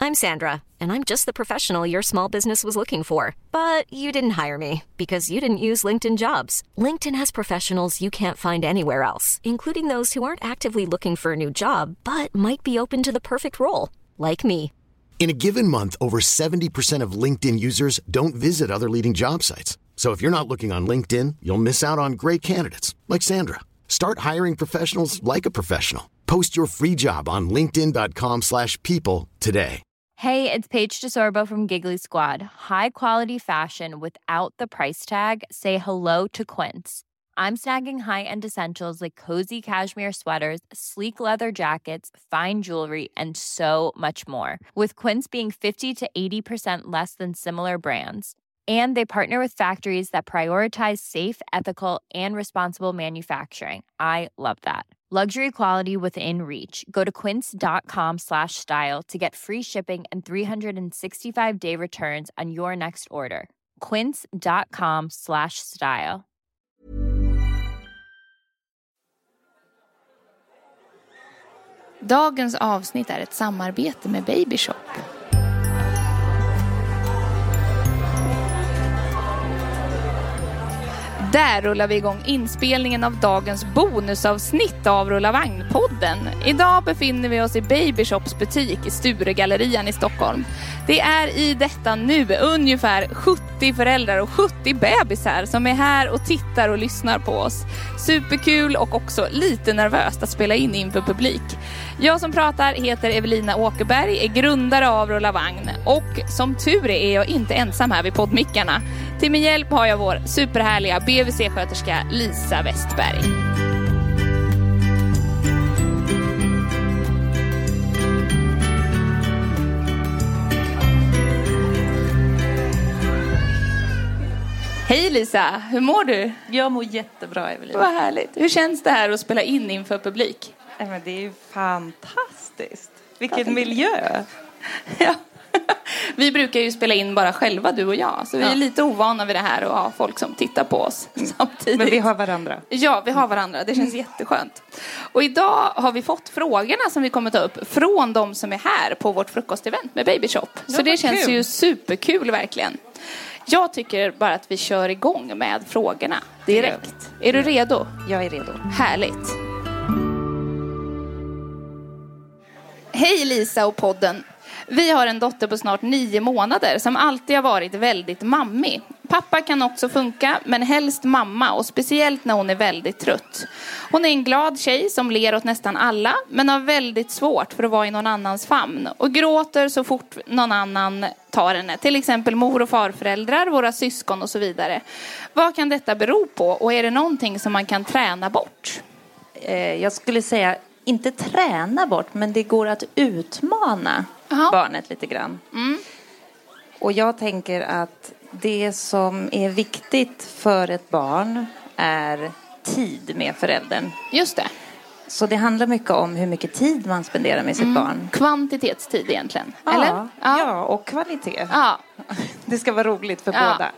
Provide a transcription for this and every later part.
I'm Sandra, and I'm just the professional your small business was looking for. But you didn't hire me because you didn't use LinkedIn Jobs. LinkedIn has professionals you can't find anywhere else, including those who aren't actively looking for a new job, but might be open to the perfect role, like me. In a given month, over 70% of LinkedIn users don't visit other leading job sites. So if you're not looking on LinkedIn, you'll miss out on great candidates like Sandra. Start hiring professionals like a professional. Post your free job on linkedin.com/people today. Hey, it's Paige DeSorbo from Giggly Squad. High quality fashion without the price tag. Say hello to Quince. I'm snagging high-end essentials like cozy cashmere sweaters, sleek leather jackets, fine jewelry, and so much more. With Quince being 50 to 80% less than similar brands. And they partner with factories that prioritize safe, ethical, and responsible manufacturing. I love that. Luxury quality within reach. Go to quince.com/style to get free shipping and 365-day returns on your next order. Quince.com/style. Dagens avsnitt är ett samarbete med Baby Shop. Där rullar vi igång inspelningen av dagens bonusavsnitt av Rulla Vagn-podden. Idag befinner vi oss i Baby Shops butik i Sturegallerian i Stockholm. Det är i detta nu ungefär 70 föräldrar och 70 bebisar som är här och tittar och lyssnar på oss. Superkul och också lite nervöst att spela in inför publik. Jag som pratar heter Evelina Åkerberg, är grundare av Rulla Vagn och som tur är jag inte ensam här vid poddmickarna. Till min hjälp har jag vår superhärliga BVC-sköterska Lisa Westberg. Hej Lisa, hur mår du? Jag mår jättebra, Evelina. Vad härligt. Hur känns det här att spela in inför publik? Men det är ju fantastiskt. Vilken miljö. Ja. Vi brukar ju spela in bara själva, du och jag. Så vi är lite ovana vid det här och ha folk som tittar på oss samtidigt. Men vi har varandra. Ja, vi har varandra. Det känns jätteskönt. Och idag har vi fått frågorna som vi kommer ta upp från de som är här på vårt frukostevent med Baby Shop. Så det känns ju superkul verkligen. Jag tycker bara att vi kör igång med frågorna direkt. Är du redo? Jag är redo. Härligt. Hej Lisa och podden. Vi har en dotter på snart 9 månader som alltid har varit väldigt mammig. Pappa kan också funka, men helst mamma och speciellt när hon är väldigt trött. Hon är en glad tjej som ler åt nästan alla, men har väldigt svårt för att vara i någon annans famn. Och gråter så fort någon annan tar henne, till exempel mor- och farföräldrar, våra syskon och så vidare. Vad kan detta bero på och är det någonting som man kan träna bort? Jag skulle säga inte träna bort, men det går att utmana barnet lite grann. Och jag tänker att det som är viktigt för ett barn är tid med föräldern. Just det. Så det handlar mycket om hur mycket tid man spenderar med sitt barn. Kvantitetstid egentligen, ja, eller? Ja, och kvalitet. Ja. Det ska vara roligt för båda.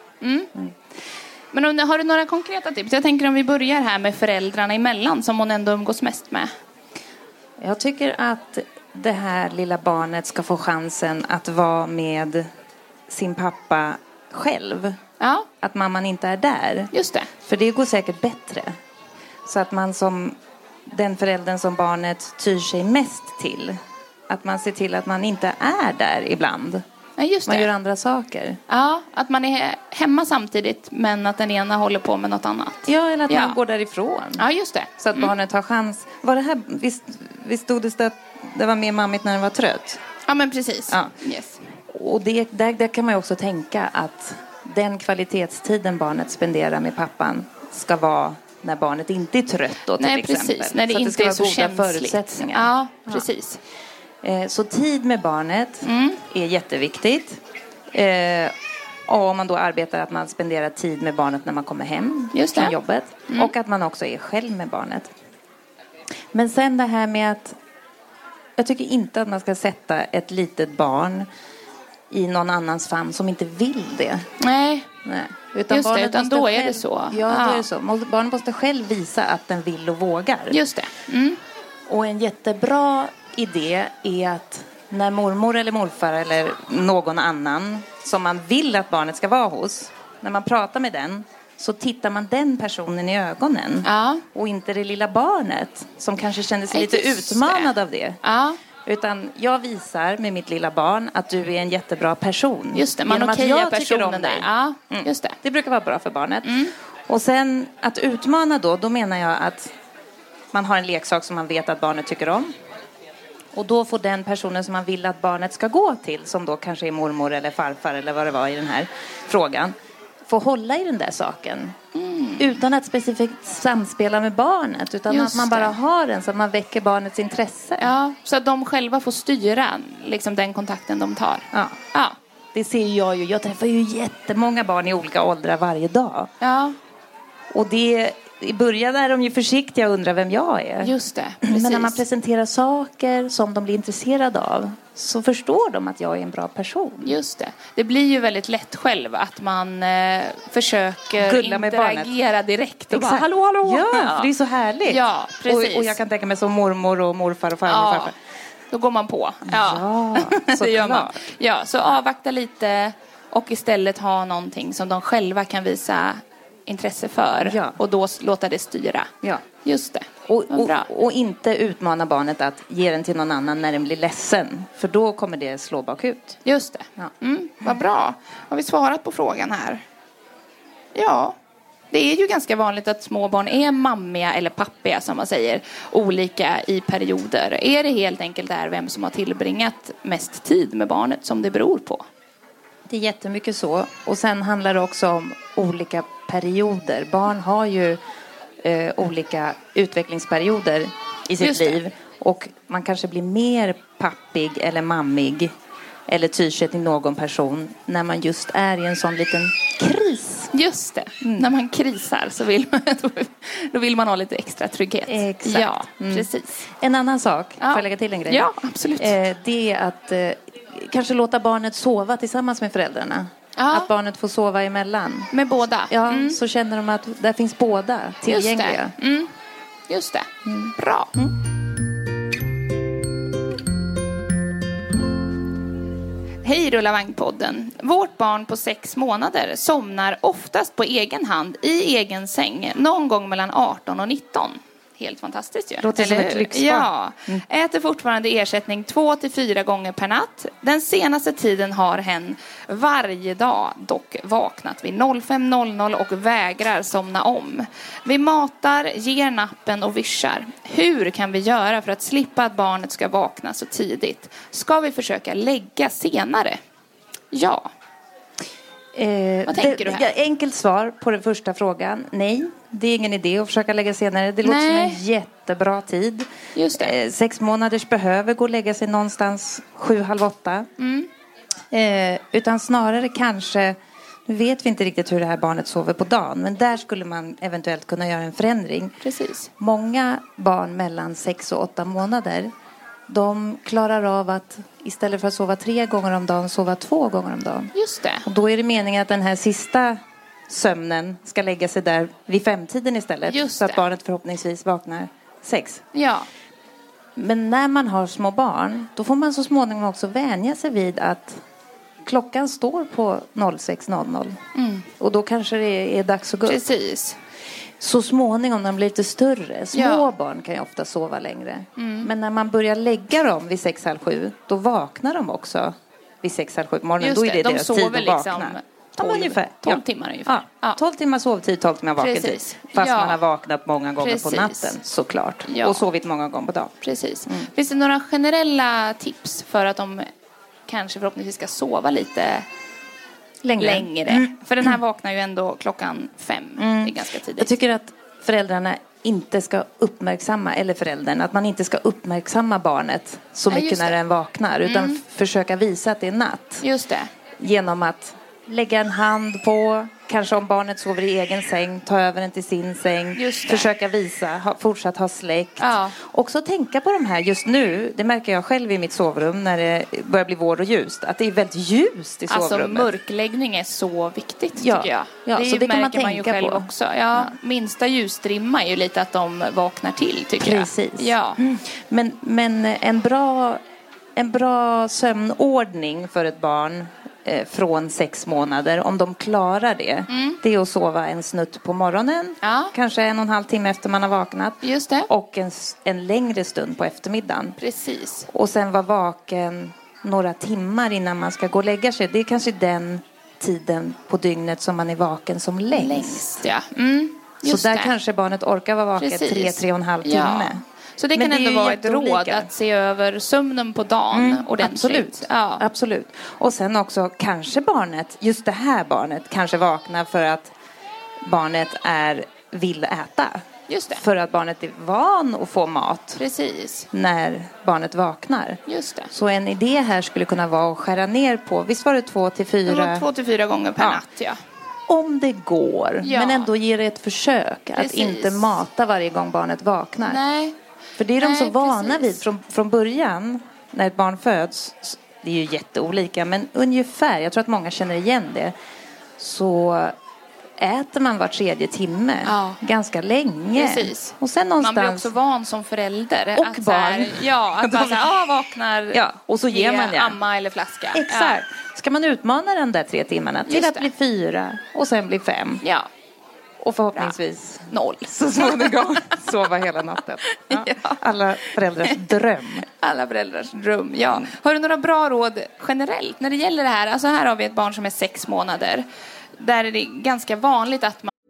Men har du några konkreta tips? Jag tänker om vi börjar här med föräldrarna emellan som hon ändå umgås mest med. Jag tycker att det här lilla barnet ska få chansen att vara med sin pappa själv. Ja. Att mamman inte är där. Just det. För det går säkert bättre. Så att man som den föräldern som barnet tyr sig mest till. Att man ser till att man inte är där ibland. Ja, just det. Man gör andra saker. Ja, att man är hemma samtidigt men att den ena håller på med något annat. Ja, eller att man går därifrån. Ja, just det. Så att barnet har chans. Var det här, visst stod det att det var mer mammigt när den var trött? Ja, men precis. Ja. Yes. Och där kan man ju också tänka att den kvalitetstiden barnet spenderar med pappan ska vara när barnet inte är trött då, till exempel. Precis, när det så att inte är så goda känsligt. Förutsättningar. Ja, precis. Så tid med barnet är jätteviktigt. Och om man då arbetar att man spenderar tid med barnet när man kommer hem från jobbet. Och att man också är själv med barnet. Men sen det här med att jag tycker inte att man ska sätta ett litet barn i någon annans famn som inte vill det. Nej. Utan just det, utan då är det så. Ja, då är det så. Barnet måste själv visa att den vill och vågar. Just det. Och en jättebra idé är att när mormor eller morfar eller någon annan som man vill att barnet ska vara hos, när man pratar med den, så tittar man den personen i ögonen. Ja. Och inte det lilla barnet som kanske känner sig lite utmanad av det. Ja. Utan jag visar med mitt lilla barn att du är en jättebra person. Just det, man okejar personen där. Ja, just det. Det brukar vara bra för barnet. Och sen att utmana då menar jag att man har en leksak som man vet att barnet tycker om. Och då får den personen som man vill att barnet ska gå till, som då kanske är mormor eller farfar eller vad det var i den här frågan, få hålla i den där saken. Utan att specifikt samspela med barnet, utan just att man bara har den så att man väcker barnets intresse. Ja, så att de själva får styra liksom den kontakten de tar. Ja. Det ser jag ju. Jag träffar ju jättemånga barn i olika åldrar varje dag. Ja. Och i början är de ju försiktiga och undrar vem jag är. Just det, precis. Men när man presenterar saker som de blir intresserade av, så förstår de att jag är en bra person. Just det. Det blir ju väldigt lätt själv att man försöker gulla med interagera barnet direkt. Och bara, hallå. Ja, för det är så härligt. Ja, precis. Och jag kan tänka mig som mormor och morfar och farmor och farfar. Då går man på. Ja, det gör man. Ja, så avvakta lite och istället ha någonting som de själva kan visa intresse för. Ja. Och då låta det styra. Ja. Just det. Och inte utmana barnet att ge den till någon annan när den blir ledsen. För då kommer det slå bakut. Just det. Ja. Vad bra. Har vi svarat på frågan här? Ja. Det är ju ganska vanligt att små barn är mammiga eller pappiga, som man säger, olika i perioder. Är det helt enkelt där vem som har tillbringat mest tid med barnet som det beror på? Det är jättemycket så. Och sen handlar det också om olika perioder. Barn har ju olika utvecklingsperioder i sitt liv. Och man kanske blir mer pappig eller mammig eller tyr till någon person när man just är i en sån liten kris. Just det. När man krisar så vill man ha lite extra trygghet. Exakt. Ja, precis. En annan sak, får jag lägga till en grej? Ja, absolut. Det är att kanske låta barnet sova tillsammans med föräldrarna. Ja. Att barnet får sova emellan. Med båda. Ja, så känner de att där finns båda tillgängliga. Just det. Bra. Hej Rulla Vagn-podden. Vårt barn på 6 månader somnar oftast på egen hand i egen säng någon gång mellan 18 och 19. Helt fantastiskt ju. Låter som ett lyxbarn. Ja. Äter fortfarande ersättning 2-4 gånger per natt. Den senaste tiden har hen varje dag dock vaknat vid 05.00 och vägrar somna om. Vi matar, ger nappen och vischar. Hur kan vi göra för att slippa att barnet ska vakna så tidigt? Ska vi försöka lägga senare? Ja. Vad tänker du här? Enkelt svar på den första frågan. Nej, det är ingen idé att försöka lägga senare. Det låter som en jättebra tid. Just det. 6 månaders behöver gå och lägga sig någonstans 7-8. Utan snarare kanske, nu vet vi inte riktigt hur det här barnet sover på dagen, men där skulle man eventuellt kunna göra en förändring. Precis. Många barn mellan 6 och 8 månader, de klarar av att istället för att sova 3 gånger om dagen, sova 2 gånger om dagen. Just det. Och då är det meningen att den här sista sömnen ska lägga sig där vid 5-tiden istället. Just så att det. barnet förhoppningsvis vaknar 6. Ja. Men när man har små barn, då får man så småningom också vänja sig vid att klockan står på 06.00. Och då kanske det är dags att gå upp. Precis. Så småningom när de blir lite större. Små barn kan ju ofta sova längre. Men när man börjar lägga dem vid 6-7, då vaknar de också vid 6-7 på morgonen. Då är det deras tid att vakna. 12 timmar ungefär. Ja. 12 timmar sovtid, 12 timmar vakentid. Precis. Fast man har vaknat många gånger på natten, såklart. Ja. Och sovit många gånger på dagen. Precis. Finns det några generella tips för att de kanske förhoppningsvis ska sova lite längre? För den här vaknar ju ändå klockan 5. Det är ganska tidigt. Jag tycker att föräldrarna inte ska uppmärksamma, eller föräldern, att man inte ska uppmärksamma barnet så mycket när den vaknar. Utan försöka visa att det är natt. Just det. Genom att lägga en hand på, kanske om barnet sover i egen säng, ta över den till sin säng. Försöka visa, fortsatt ha släkt. Ja. Också tänka på de här just nu, det märker jag själv i mitt sovrum när det börjar bli vår och ljust, att det är väldigt ljust i sovrummet. Alltså mörkläggning är så viktigt tycker jag. Ja, det så det kan man märker man ju själv på. också. Ja, minsta ljusstrimma är ju lite att de vaknar till tycker Precis. jag. Ja. Men en bra en bra sömnordning för ett barn från 6 månader, om de klarar det, det är att sova en snutt på morgonen, kanske 1,5 timme efter man har vaknat. Just det. Och en längre stund på eftermiddagen. Precis. Och sen vara vaken några timmar innan man ska gå och lägga sig. Det är kanske den tiden på dygnet som man är vaken som längst. Ja. Så där kanske barnet orkar vara vaken 3,5 timme. Så det kan ändå vara ett råd att se över sömnen på dagen ordentligt. Absolut. Ja. Absolut. Och sen också kanske just det här barnet kanske vaknar för att barnet vill äta. Just det. För att barnet är van att få mat. Precis. När barnet vaknar. Just det. Så en idé här skulle kunna vara att skära ner på, visst var det 2 till 4? Det var 2 till 4 gånger per natt, ja. Om det går, men ändå ger det ett försök. Precis. Att inte mata varje gång barnet vaknar. Nej. För det är de så vana vid från början när ett barn föds. Det är ju jätteolika, men ungefär, jag tror att många känner igen det. Så äter man var 3:e timme ganska länge. Precis. Och sen någonstans... Man blir också van som förälder. Och att barn. Att man vaknar. Ja, och så ger man amma eller flaska. Exakt. Ska man utmana den där 3 timmarna till att bli 4 och sen bli 5. Ja. Och förhoppningsvis 0. Så småningom sova hela natten. Ja. Alla föräldrars dröm. Alla föräldrars dröm, ja. Har du några bra råd generellt när det gäller det här? Alltså här har vi ett barn som är 6 månader. Där är det ganska vanligt att man...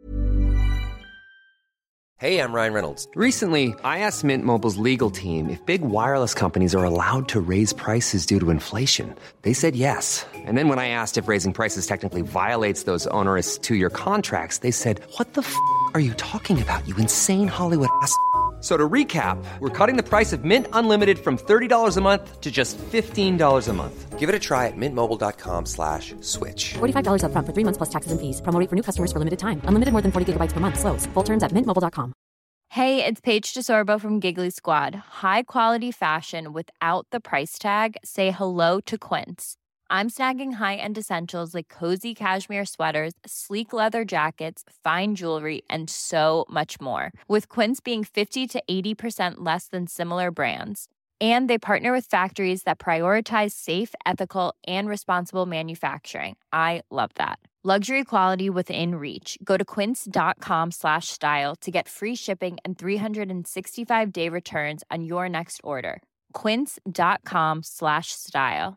Hey, I'm Ryan Reynolds. Recently, I asked Mint Mobile's legal team if big wireless companies are allowed to raise prices due to inflation. They said yes. And then when I asked if raising prices technically violates those onerous 2-year contracts, they said, "What the f*** are you talking about, you insane Hollywood ass?" So to recap, we're cutting the price of Mint Unlimited from $30 a month to just $15 a month. Give it a try at mintmobile.com/switch. $45 up front for 3 months plus taxes and fees. Promo rate for new customers for limited time. Unlimited more than 40 gigabytes per month. Slows full terms at mintmobile.com. Hey, it's Paige DeSorbo from Giggly Squad. High quality fashion without the price tag. Say hello to Quince. I'm snagging high-end essentials like cozy cashmere sweaters, sleek leather jackets, fine jewelry, and so much more. With Quince being 50 to 80% less than similar brands. And they partner with factories that prioritize safe, ethical, and responsible manufacturing. I love that. Luxury quality within reach. Go to quince.com/style to get free shipping and 365-day returns on your next order. Quince.com/style.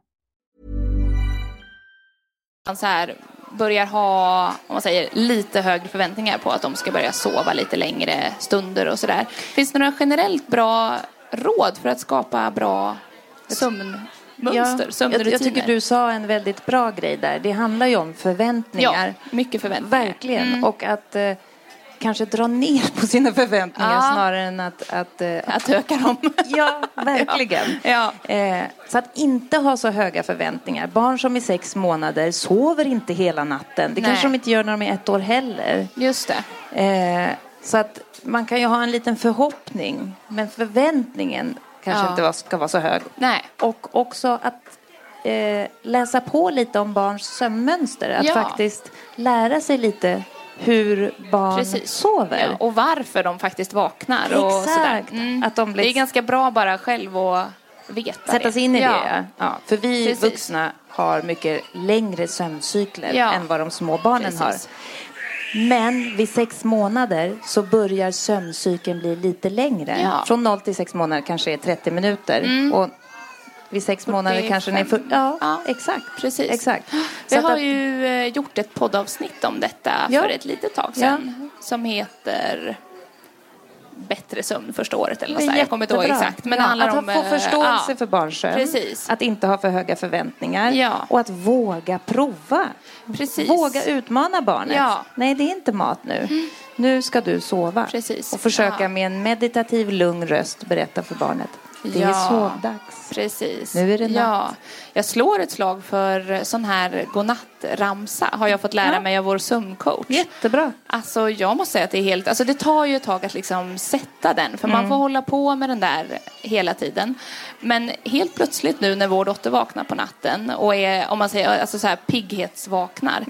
Man så här börjar ha, om man säger, lite högre förväntningar på att de ska börja sova lite längre stunder och sådär. Finns det några generellt bra råd för att skapa bra sömnmönster, sömnrutiner? Jag tycker du sa en väldigt bra grej där. Det handlar ju om förväntningar. Ja, mycket förväntningar. Verkligen. Och att kanske dra ner på sina förväntningar snarare än att öka dem. Ja, verkligen. Ja. Så att inte ha så höga förväntningar. Barn som är 6 månader sover inte hela natten. Det kanske de inte gör när de är 1 år heller. Just det. Så att man kan ju ha en liten förhoppning. Men förväntningen kanske inte ska vara så hög. Nej. Och också att läsa på lite om barns sömnmönster. Att faktiskt lära sig lite hur barn sover. Ja, och varför de faktiskt vaknar. Exakt. Och sådär. Att de det är ganska bra bara själv att veta sätta sig in i det. Ja. För vi vuxna har mycket längre sömncykler än vad de små barnen har. Men vid 6 månader så börjar sömncykeln bli lite längre. Ja. Från 0 till 6 månader kanske är 30 minuter. Och vid 6 månader kanske den är Ja, exakt. Precis. Exakt. Vi har ju gjort ett poddavsnitt om detta för ett litet tag sedan. Som heter Bättre sömn första året eller något sådär. Jag kommer inte ihåg exakt. Men det handlar om att få förståelse för barns sömn. Precis. Att inte ha för höga förväntningar. Ja. Och att våga prova. Precis. Våga utmana barnet. Ja. Nej, det är inte mat nu. Nu ska du sova. Precis. Och försöka med en meditativ, lugn röst berätta för barnet. Det är sovdags. Precis. Nu är det natt. Ja. Jag slår ett slag för sån här godnattramsa. Har jag fått lära mig av vår sömncoach. Jättebra. Alltså jag måste säga att det är helt... Alltså det tar ju ett tag att liksom sätta den. För man får hålla på med den där hela tiden. Men helt plötsligt nu när vår dotter vaknar på natten. Och är, om man säger, alltså så här pigghetsvaknar.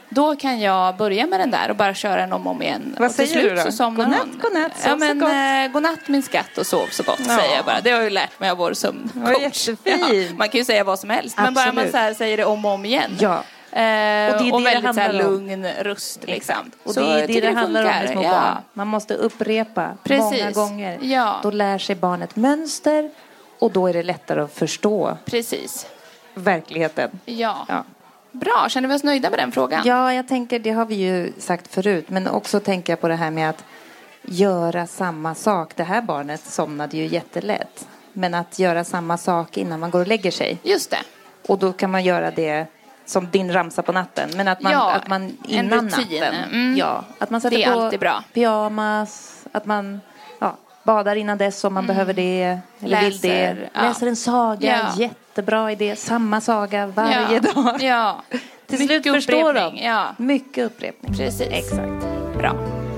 Då kan jag börja med den där och bara köra den om och om igen. Vad och till säger slut du då? Så somnar Godnatt, ja, men godnatt min skatt och sov så gott, säger jag bara. Det har jag ju lärt mig av vår sömncoach. Ja, man kan ju säga vad som helst. Absolut. Men bara man så här säger det om och om igen. Ja. Och väldigt så här lugn röst liksom. Och det är det handlar om med små barn. Man måste upprepa många gånger. Ja. Då lär sig barnet mönster och då är det lättare att förstå verkligheten. Ja. Bra, känner vi oss nöjda med den frågan? Ja, jag tänker, det har vi ju sagt förut. Men också tänker jag på det här med att göra samma sak. Det här barnet somnade ju jättelätt. Men att göra samma sak innan man går och lägger sig. Just det. Och då kan man göra det som din ramsa på natten. Men att man innan natten. Ja, att man sätter på alltid bra. Pyjamas. Att man badar innan dess om man behöver det. Eller vill det. Läser en saga. Ja. Jättebra idé. Samma saga varje dag. Ja. Till slut förstår de. Ja. Mycket upprepning. Precis. Exakt. Bra.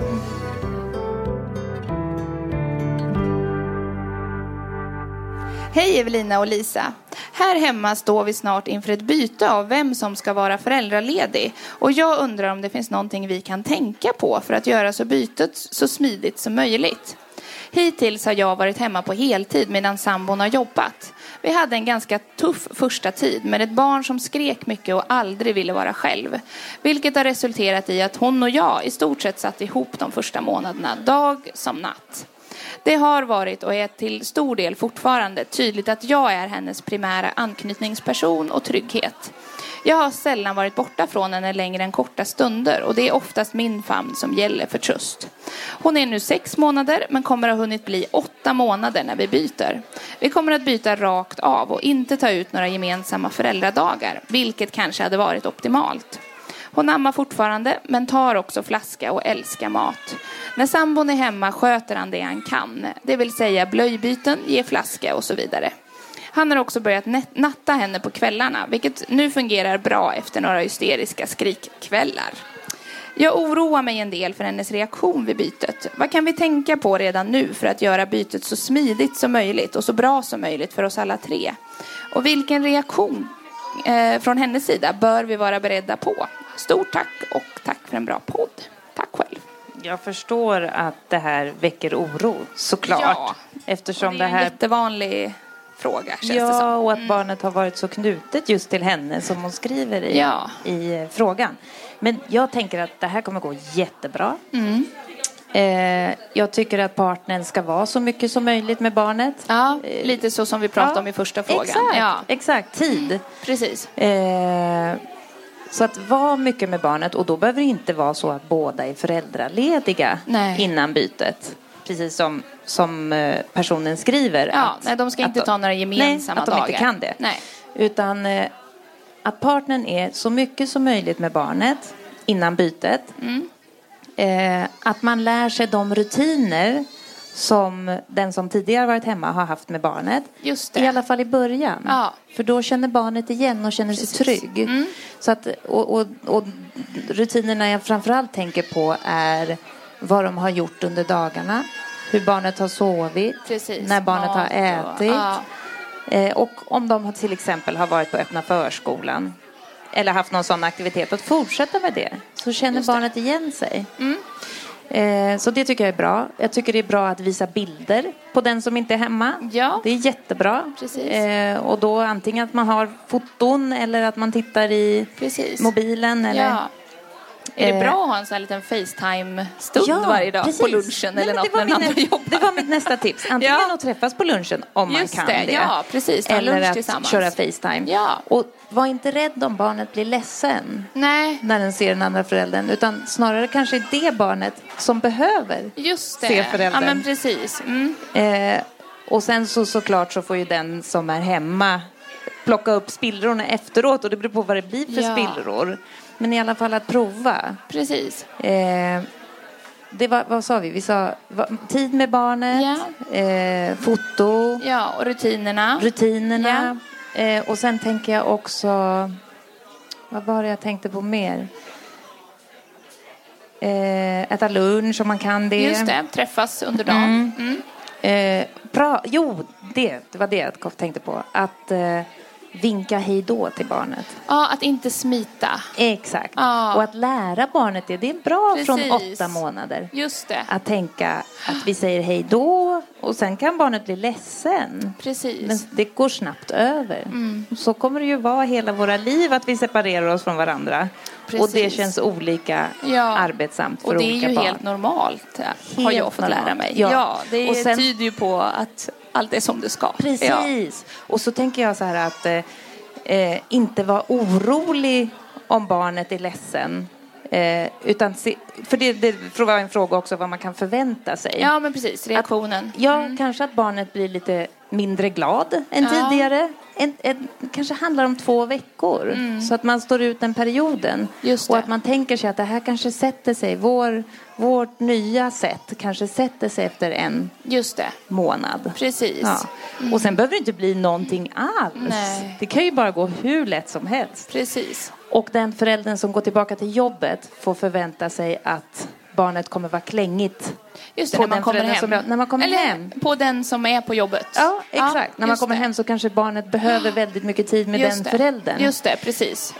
Hej Evelina och Lisa. Här hemma står vi snart inför ett byte av vem som ska vara föräldraledig. Och jag undrar om det finns någonting vi kan tänka på för att göra så bytet så smidigt som möjligt. Hittills har jag varit hemma på heltid medan sambon har jobbat. Vi hade en ganska tuff första tid med ett barn som skrek mycket och aldrig ville vara själv. Vilket har resulterat i att hon och jag i stort sett satt ihop de första månaderna, dag som natt. Det har varit och är till stor del fortfarande tydligt att jag är hennes primära anknytningsperson och trygghet. Jag har sällan varit borta från henne längre än korta stunder och det är oftast min famn som gäller för tröst. Hon är nu 6 månader men kommer att ha hunnit bli 8 månader när vi byter. Vi kommer att byta rakt av och inte ta ut några gemensamma föräldradagar, vilket kanske hade varit optimalt. Hon ammar fortfarande men tar också flaska och älskar mat. När sambon är hemma sköter han det han kan, det vill säga blöjbyten, ge flaska och så vidare. Han har också börjat natta henne på kvällarna, vilket nu fungerar bra efter några hysteriska skrikkvällar. Jag oroar mig en del för hennes reaktion vid bytet. Vad kan vi tänka på redan nu för att göra bytet så smidigt som möjligt och så bra som möjligt för oss alla 3? Och vilken reaktion från hennes sida bör vi vara beredda på? Stort tack och tack för en bra podd. Tack själv. Jag förstår att det här väcker oro, såklart. Ja, eftersom det är en jättevanlig fråga, känns det som. Och att barnet har varit så knutet just till henne som hon skriver i frågan. Men jag tänker att det här kommer gå jättebra. Jag tycker att partnern ska vara så mycket som möjligt med barnet. Ja, lite så som vi pratade om i första frågan. Exakt, tid. Precis. Så att vara mycket med barnet. Och då behöver det inte vara så att båda är föräldralediga innan bytet. Precis som personen skriver. Nej, de ska inte ta några gemensamma dagar. Att de inte kan det. Nej. Utan att partnern är så mycket som möjligt med barnet innan bytet. Att man lär sig de rutiner som den som tidigare varit hemma har haft med barnet. Just det. I alla fall i början. Ja. För då känner barnet igen och känner sig trygg. Så att, och rutinerna jag framförallt tänker på är vad de har gjort under dagarna. Hur barnet har sovit. När barnet har ätit. Och om de till exempel har varit på öppna förskolan. Eller haft någon sån aktivitet. Att fortsätta med det. Så känner barnet igen sig. Så det tycker jag är bra. Jag tycker det är bra att visa bilder på den som inte är hemma. Ja. Det är jättebra. Och då antingen att man har foton eller att man tittar i mobilen. Eller, är det bra att ha en sån här liten FaceTime-stund varje dag på lunchen eller något när man jobbar? Det var mitt nästa tips. Antingen att träffas på lunchen om man kan det. Ja, precis. Eller att köra FaceTime. Ja. Och var inte rädd om barnet blir ledsen när den ser den andra föräldern. Utan snarare kanske är det barnet som behöver se föräldern. Ja, men precis. Och sen såklart så får ju den som är hemma plocka upp spillrorna efteråt. Och det beror på vad det blir för spillror. Men i alla fall att prova. Precis. Det var, vad sa vi? Vi sa tid med barnet. Foto. Ja, och rutinerna. Och sen tänker jag också... Vad var det jag tänkte på mer? Äta lunch om man kan det. Just det, träffas under dagen. Det var det jag tänkte på. Att vinka hej då till barnet. Ja, att inte smita. Exakt. Och att lära barnet det är bra från 8 månader. Just det. Att tänka att vi säger hej då och sen kan barnet bli ledsen. Precis. Men det går snabbt över. Så kommer det ju vara hela våra liv att vi separerar oss från varandra. Precis. Och det känns olika arbetsamt för olika barn. Och det är ju helt normalt, har jag fått lära mig. Ja, det och sen tyder ju på att allt är som det ska. Precis. Och så tänker jag så här att inte vara orolig om barnet är ledsen. Utan för det får vara en fråga också vad man kan förvänta sig. Ja, men precis. Reaktionen. Kanske att barnet blir lite mindre glad än tidigare. Kanske handlar om 2 veckor. Så att man står ut den perioden. Och att man tänker sig att det här kanske sätter sig. Vårt nya sätt kanske sätter sig efter en månad. Precis. Ja. Och sen behöver det inte bli någonting alls. Nej. Det kan ju bara gå hur lätt som helst. Precis. Och den föräldern som går tillbaka till jobbet får förvänta sig att barnet kommer vara klängigt. Just det, när man kommer hem. När man kommer hem. På den som är på jobbet. Ja, exakt. När man kommer hem så kanske barnet behöver väldigt mycket tid med den föräldern. Just det, precis.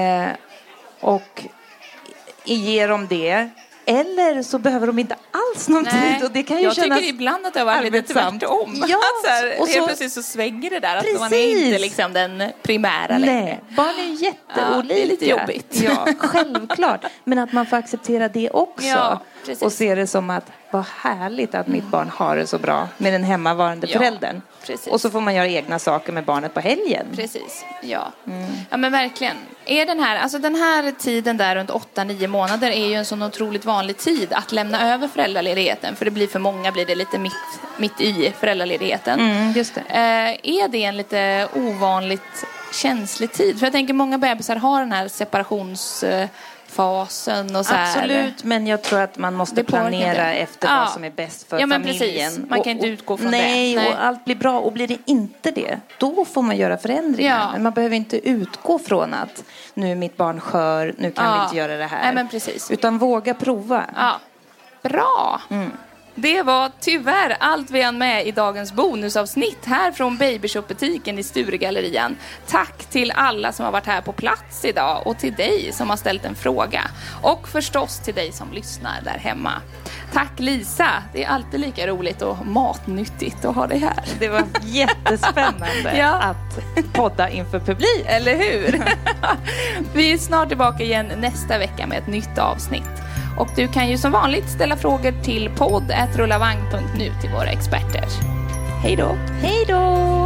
Och ger dem det. Eller så behöver de inte alls någon tid. Och det kan ju jag kännas tycker ibland att det var lite tvärtom. Ja, och så plötsligt så svänger det där. Att man är inte liksom den primära längre. Nej, barn är jätteolika. Ja, det är lite jobbigt. Ja, självklart. Men att man får acceptera det också. Ja, och se det som att vad härligt att mitt barn har det så bra med den hemmavarande föräldern. Precis. Och så får man göra egna saker med barnet på helgen. Precis, ja. Ja, men verkligen. Är den här tiden där runt 8-9 månader är ju en sån otroligt vanlig tid att lämna över föräldraledigheten. För det blir för många blir det lite mitt i föräldraledigheten. Just det. Är det en lite ovanligt känslig tid? För jag tänker många bebisar har den här separationsfasen och så här. Absolut, men jag tror att man måste planera efter vad som är bäst för familjen. Precis. Man kan inte utgå från det. Nej, och allt blir bra. Och blir det inte det, då får man göra förändringar. Ja. Men man behöver inte utgå från att nu är mitt barn skör, nu kan vi inte göra det här. Nej, men precis. Utan våga prova. Ja. Bra! Det var tyvärr allt vi hann med i dagens bonusavsnitt här från Babyshop-butiken i Sturegallerian. Tack till alla som har varit här på plats idag och till dig som har ställt en fråga. Och förstås till dig som lyssnar där hemma. Tack Lisa, det är alltid lika roligt och matnyttigt att ha dig här. Det var jättespännande att podda inför publik. Eller hur? Vi är snart tillbaka igen nästa vecka med ett nytt avsnitt. Och du kan ju som vanligt ställa frågor till podd@rullavagn.nu till våra experter. Hej då! Hej då!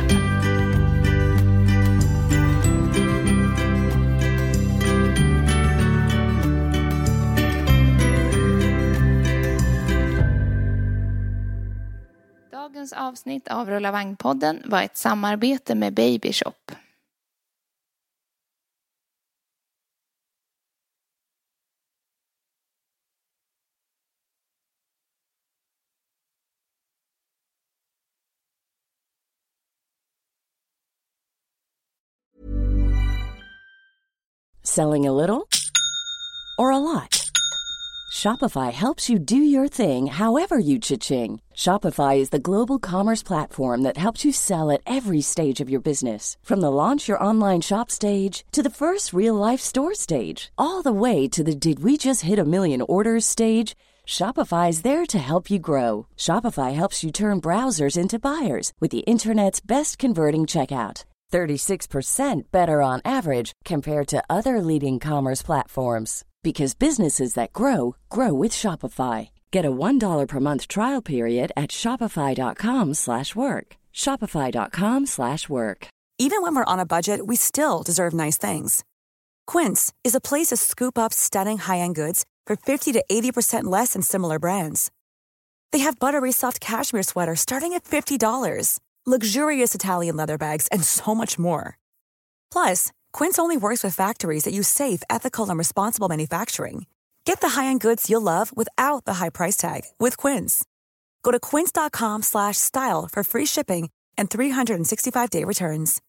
Dagens avsnitt av Rullavagn-podden var ett samarbete med Babyshop. Selling a little or a lot? Shopify helps you do your thing however you cha-ching. Shopify is the global commerce platform that helps you sell at every stage of your business. From the launch your online shop stage to the first real-life store stage, all the way to the did we just hit a million orders stage. Shopify is there to help you grow. Shopify helps you turn browsers into buyers with the internet's best converting checkout. 36% better on average compared to other leading commerce platforms. Because businesses that grow, grow with Shopify. Get a $1 per month trial period at shopify.com/work. Shopify.com/work. Even when we're on a budget, we still deserve nice things. Quince is a place to scoop up stunning high-end goods for 50 to 80% less than similar brands. They have buttery soft cashmere sweaters starting at $50, luxurious Italian leather bags, and so much more. Plus, Quince only works with factories that use safe, ethical, and responsible manufacturing. Get the high-end goods you'll love without the high price tag with Quince. Go to quince.com/style for free shipping and 365-day returns.